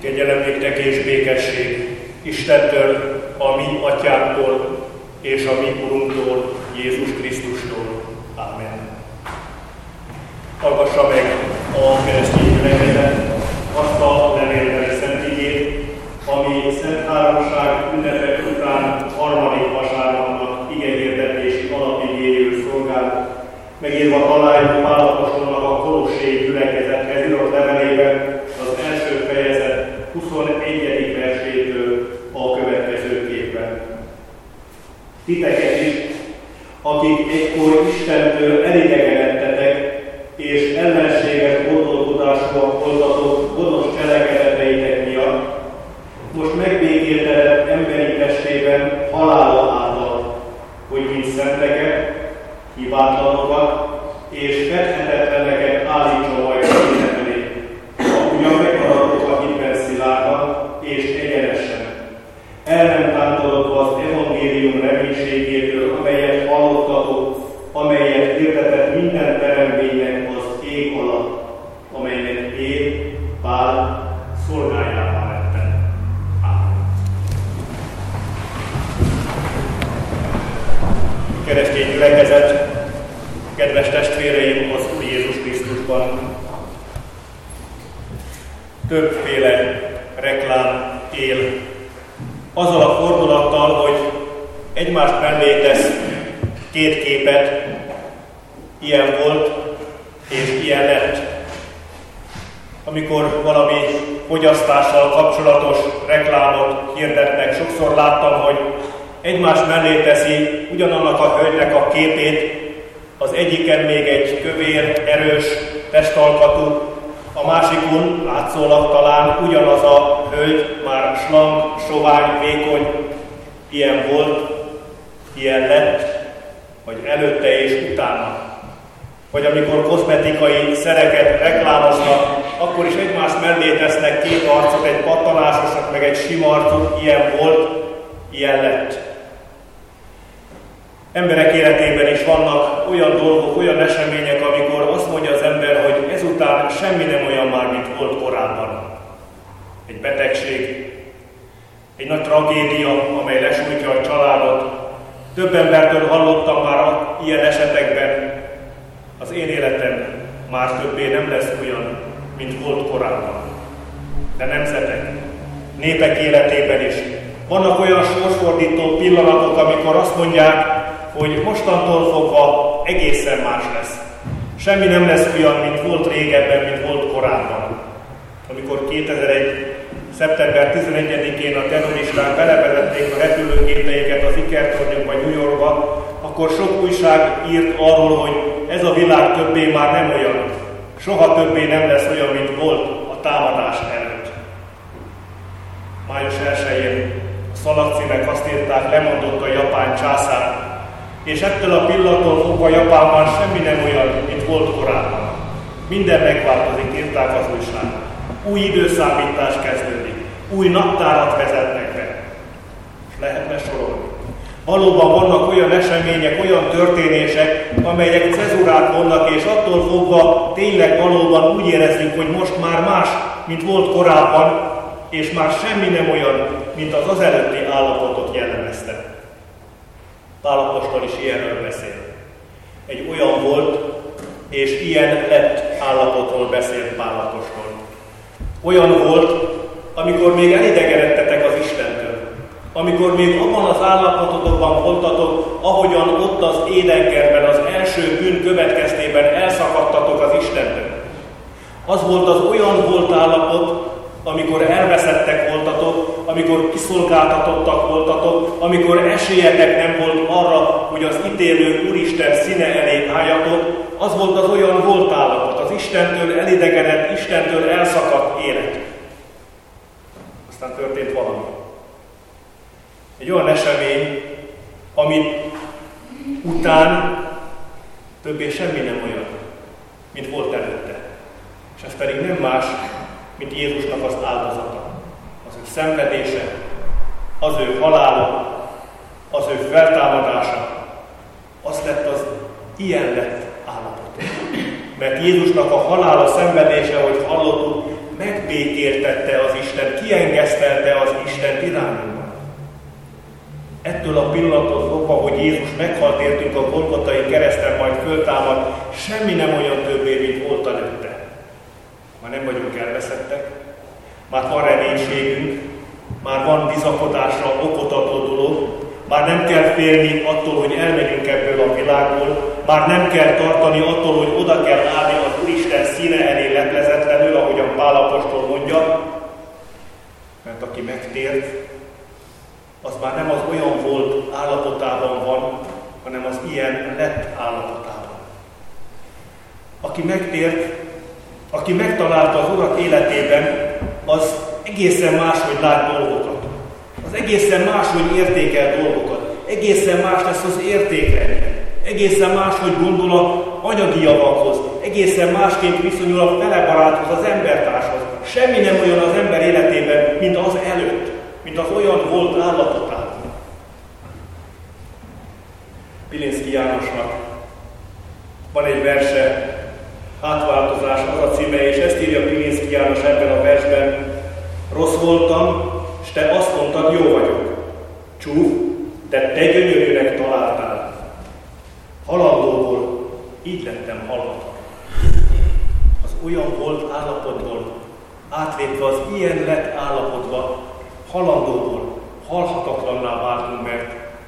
Kegyelem néktek és békesség Istentől, a mi Atyánktól és a mi Urunktól, Jézus Krisztustól. Ámen. Hallgassa meg a keresztény gyülekezet azt a levélbeli szentigét, ami Szent Háromság ünnepek után harmadik vasárnapnak igehirdetési alapigéjéül szolgál, megírva találjuk Pál apostolnak a Kolossé gyülekezethez írott levelében az első fejezet 21. versétől a következőképpen. Titeket is, akik egykor Istentől elidegenedtetek, és ellenséges gondolkodásúak voltatok gonosz cselekedeteitek miatt, most megbékéltetett emberi testében halála által, hogy mint szenteket, hibátlanokat és fedhetetleneket állítson majd a élet elé, ahogyan megmaradtok a hitben szilárdan és egyenesen, el nem tántorodva az evangélium reménységétől, amelyet hallottatok, amelyet hirdetett minden teremtménynek az ég alatt, amelynek én, Pál, szolgájává lettem. Ámen. Keresztény gyülekezet, kedves testvéreim az Úr Jézus Krisztusban, többféle reklám él azzal a fordulattal, hogy egymás mellé tesz két képet, ilyen volt és ilyen lett. Amikor valami fogyasztással kapcsolatos reklámot hirdetnek, sokszor láttam, hogy egymás mellé teszi ugyanannak a hölgynek a képét, az egyiken még egy kövér, erős testalkatú, a másikon látszólag talán ugyanaz a hölgy, már slank, sovány, vékony, ilyen volt, ilyen lett, vagy előtte és utána. Vagy amikor kozmetikai szereket reklámoznak, akkor is egymás mellé tesznek két arcot, egy pattanásosat, meg egy sima arcot, ilyen volt, ilyen lett. Emberek életében is vannak olyan dolgok, olyan események, amikor azt mondja az ember, hogy ezután semmi nem olyan már, mint volt korábban. Egy betegség, egy nagy tragédia, amely lesújtja a családot. Több embertől hallottam már ilyen esetekben, az én életem már többé nem lesz olyan, mint volt korábban. De nemzetek, népek életében is vannak olyan sorsfordító pillanatok, amikor azt mondják, hogy mostantól fogva egészen más lesz. Semmi nem lesz olyan, mint volt régebben, mint volt korábban. Amikor 2001. szeptember 11-én a terroristák belevezették a repülőgépeiket az Ikertornyokba, New Yorkba, akkor sok újság írt arról, hogy ez a világ többé már nem olyan. Soha többé nem lesz olyan, mint volt a támadás előtt. Május 1-én a szalagcímek azt írták, lemondott a japán császár, és ettől a pillanattól fogva Japánban semmi nem olyan, mint volt korábban. Minden megváltozik, írták az újságok. Új időszámítás kezdődik, új naptárat vezetnek be. És lehetne sorolni. Valóban vannak olyan események, olyan történések, amelyek cezurát vonnak, és attól fogva tényleg valóban úgy érezzük, hogy most már más, mint volt korábban, és már semmi nem olyan, mint az előtti állapotot jellemezte. Pál apostol is ilyenről beszél. Egy olyan volt, és ilyen lett állapotról beszél Pál apostol. Olyan volt, amikor még elidegenedtetek az Istentől. Amikor még abban az állapototokban voltatok, ahogyan ott az édenkertben az első bűn következtében elszakadtatok az Istentől. Az volt az olyan volt állapot, amikor elveszettek voltatok, amikor kiszolgáltatottak voltatok, amikor esélyetek nem volt arra, hogy az ítélő Úristen színe elé álljatok, az volt az olyan volt állapot, az Istentől elidegenedett, Istentől elszakadt élet. Aztán történt valami. Egy olyan esemény, amit után többé semmi nem olyan, mint volt előtte. És ez pedig nem más, mint Jézusnak az áldozata, az ő szenvedése, az ő halála, az ő feltámadása, az lett az ilyen lett állapot. Mert Jézusnak a halála, szenvedése, ahogy hallottuk, megbékéltette az Isten, kiengesztelte az Isten irányunkban. Ettől a pillanattól fogva, hogy Jézus meghalt értünk a Golgotai kereszten, majd föltámad, semmi nem olyan többé, mint volt előtte. Már nem vagyunk elveszettek, már van reménységünk, már van bizakodásra okot adó dolog, már nem kell félni attól, hogy elmegyünk ebből a világból, már nem kell tartani attól, hogy oda kell állni az Úristen színe elé leplezetlenül, ahogyan Pál apostol mondja, mert aki megtért, az már nem az olyan volt állapotában van, hanem az ilyen lett állapotában. Aki megtért, aki megtalálta az Urat életében, az egészen máshogy lát dolgokat. Az egészen máshogy értékel dolgokat. Egészen más lesz az értékrendje. Egészen máshogy gondol a anyagi javakhoz. Egészen másként viszonyul a felebaráthoz, az embertárshoz. Semmi nem olyan az ember életében, mint az előtt, mint az olyan volt állapotában. Pilinszky Jánosnak van egy verse, Átváltozás az a címe, és ezt írja Pilinszky János ebben a versben. Rossz voltam, és te azt mondtad, jó vagyok. Csúf, de te gyönyörűnek találtál. Halandóból így lettem halott. Az olyan volt állapotból, átlépve az ilyen lett állapotba, halandóból halhatatlanná váltunk, mert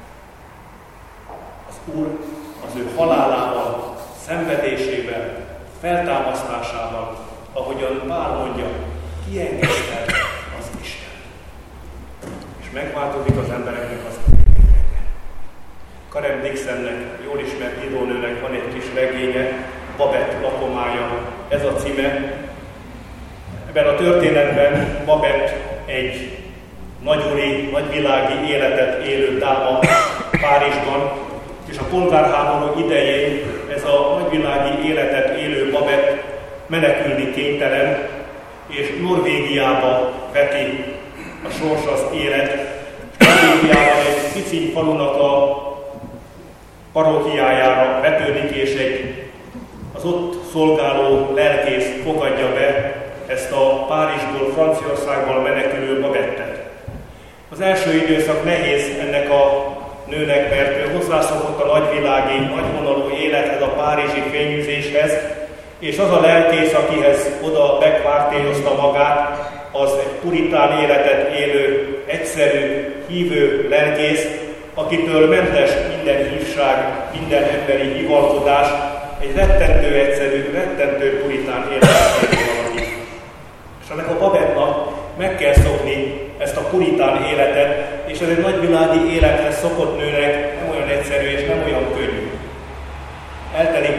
az Úr az ő halálával, szenvedésével, feltámasztásával, ahogyan Pál mondja, kiengesztelte az Isten. És megváltozik az embereknek az értéke. Karen Dixonnek, jól ismert írónőnek van egy kis regénye, Babett lakomája, ez a címe. Ebben a történetben Babett egy nagyúri, nagyvilági életet élő dáma Párizsban, és a polgárháború idején ez a nagyvilági életet élő Babett menekülni kénytelen, és Norvégiába veti a sors az élet. Norvégiában egy pici falunak a parókiájára vetődik, és az ott szolgáló lelkész fogadja be ezt a Párizsból, Franciaországból menekülő Babettet. Az első időszak nehéz ennek a nőnek, mert ő hozzászokott a nagyvilági, nagyvonalú élethez, a párizsi fényűzéshez, és az a lelkész, akihez oda bekvártélyozta magát, az egy puritán életet élő, egyszerű, hívő lelkész, akitől mentes minden hívság, minden emberi hivalkodás, egy rettentő egyszerű, rettentő puritán életet élő. És ennek a Babettnak meg kell szokni ezt a puritán életet, és ez egy nagyvilági élethez szokott nőnek nem olyan egyszerű és nem olyan könnyű. Eltelik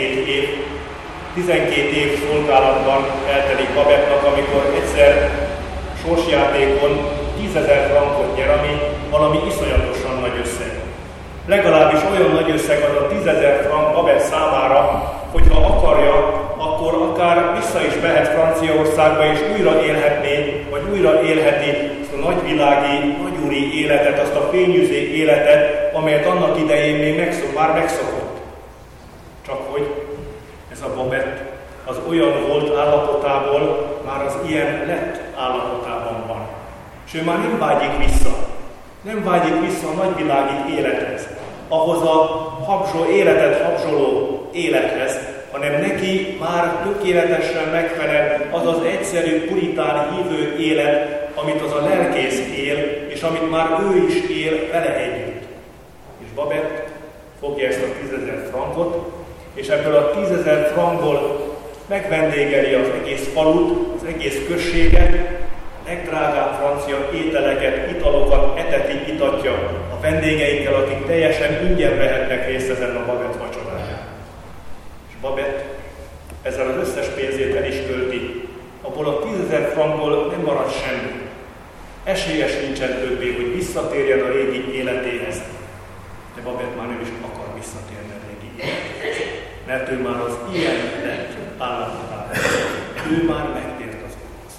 12 év szolgálatban eltelik Babettnak, amikor egyszer sorsjátékon 10 000 frankot nyer, ami valami iszonyatosan nagy összeg. Legalábbis olyan nagy összeg az a 10 000 frank Babett számára, hogyha akarja, akkor akár vissza is mehet Franciaországba, és újra élhetné, vagy újra élheti azt a nagyvilági, nagyúri életet, azt a fényűző életet, amelyet annak idején még már megszokott. Csak hogy ez a Babett az olyan volt állapotából, már az ilyen lett állapotában van. És ő már nem vágyik vissza. Nem vágyik vissza a nagyvilági élethez, ahhoz a életet habzsoló élethez, hanem neki már tökéletesen megfelel az az egyszerű, puritán hívő élet, amit az a lelkész él, és amit már ő is él vele együtt. És Babett fogja ezt a 10 000 frankot, és ebből a 10 000 frankból megvendégeli az egész falut, az egész községet, legdrágább francia ételeket, italokat eteti, itatja a vendégeikkel, akik teljesen ingyen vehetnek részt ezen a Babett vacsoráján. És Babett ezzel az összes pénzét el is költi. Abból a 10 000 frankból nem marad semmi. Esélyes nincsen többé, hogy visszatérjen a régi életéhez. De Babett már nem is akar visszatérni a régi életéhez. Mert ő már az ilyen lett állapotában. Ő már megtért az Úrhoz.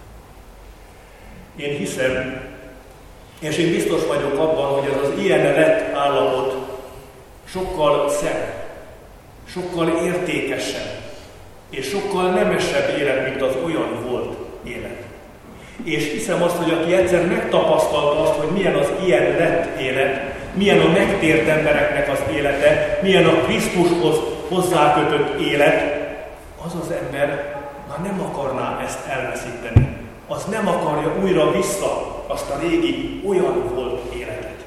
Én hiszem, és én biztos vagyok abban, hogy ez az ilyen lett állapot sokkal szebb, sokkal értékesebb, és sokkal nemesebb élet, mint az olyan volt, élet. És hiszem azt, hogy aki egyszer megtapasztalta azt, hogy milyen az ilyen lett élet, milyen a megtért embereknek az élete, milyen a Krisztushoz hozzákötött élet, az az ember már nem akarná ezt elveszíteni. Az nem akarja újra vissza azt a régi, olyan volt életet.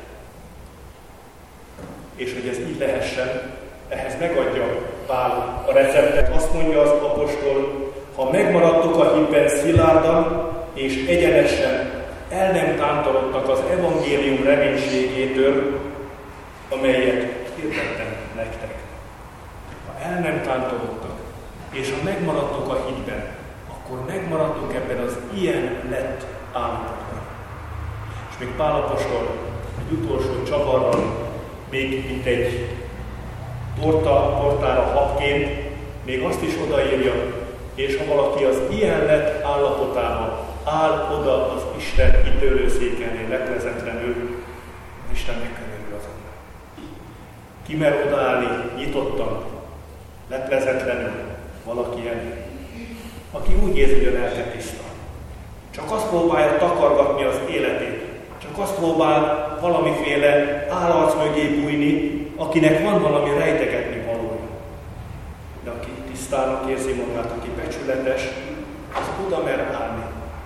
És hogy ez így lehessen, ehhez megadja Pál a receptet. Azt mondja az apostol, ha megmaradtok a hitben szilárdan és egyenesen, el nem tántorodtak az evangélium reménységétől, amelyet hirdettem nektek. Ha el nem tántorodtak, és ha megmaradtok a hitben, akkor megmaradtok ebben az ilyen lett állapotban. És még Pál apostol egy utolsó csavarral, még mint egy tortára habként, még azt is odaírja, és ha valaki az ilyen lett állapotában áll oda az Isten ítélőszékénél leplezetlenül, az Isten megkönyörül azonnal. Ki mer odaállni nyitottan, leplezetlenül valaki elé, aki úgy érzi, hogy a lelke tiszta. Csak azt próbálja takargatni az életét, csak azt próbál valamiféle állarc mögé bújni, akinek van valami rejtegetni valója. De aki tisztának érzi magát, aki becsületes, az oda mer állni.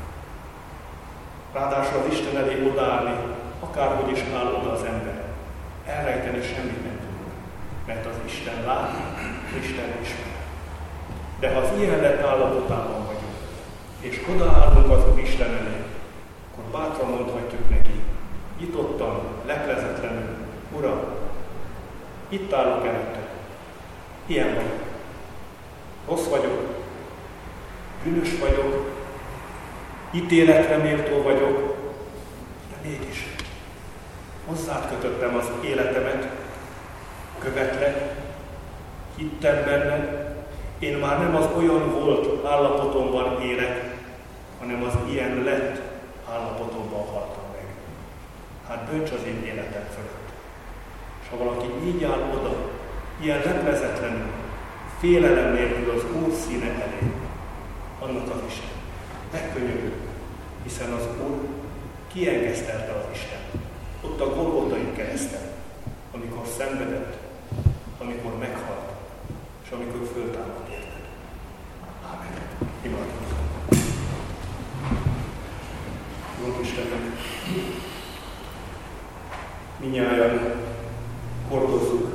Ráadásul az Isten elé odaállni, akárhogy is áll oda az ember. Elrejteni semmit nem tudunk, mert az Isten lát, Isten ismer. De ha az ilyen lett állapotában vagyunk, és odaállunk az Isten elé, akkor bátran mondhatjuk neki, nyitottan, leplezetlenül, Uram, itt állok előtted. Ilyen vagyok. Rossz vagyok, bűnös vagyok, ítéletre méltó vagyok, de mégis hozzád kötöttem az életemet, követlek, hittem benned, én már nem az olyan volt állapotomban élek, hanem az ilyen lett állapotomban haltam meg. Hát dönts az én életem fölött. És ha valaki így áll oda, ilyen leplezetlenül, félelem nélkül az Úr színe elé, annak az Isten megkönyörül, hiszen az Úr kiengesztelte az Isten. Ott a Golgotai kereszten, amikor szenvedett, amikor meghalt, és amikor föltámadt érted. Ámen. Imádkozzunk. Úr Istennek, minnyáján hordozzuk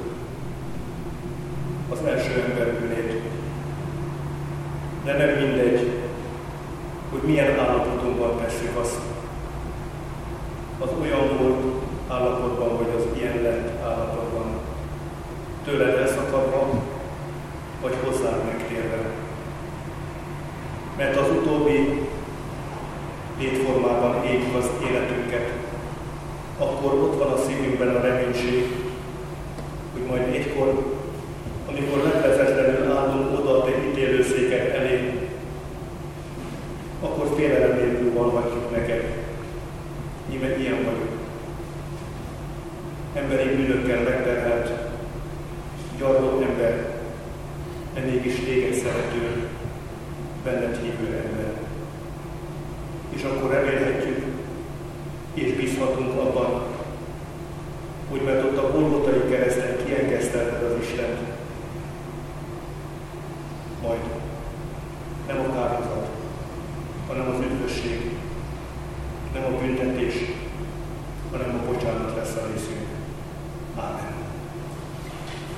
az első ember bűnét. De nem mindegy, hogy milyen állapotunkban tesszük azt. Az olyan volt állapotban, vagy az ilyen lett állapotban. Tőled elszakadva, vagy hozzád megtérve. Mert az utóbbi létformában éljük az életünket, akkor ott van a szívünkben a reménység, hogy majd egykor, amikor leplezetlenül állunk oda a te ítélőszéked elé, akkor félelem nélkül valhatjuk neked. Nyilván ilyen vagyok. Emberi bűnökkel megterhelt, gyarló ember, de mégis téged szerető, benned hívő ember. És akkor remélhetjük, és bízhatunk abban, hogy mert ott a Golgotai kereszten kiengesztelted az Istent, majd nem a kárhozat, hanem az üdvösség, nem a büntetés, hanem a bocsánat lesz a részünk.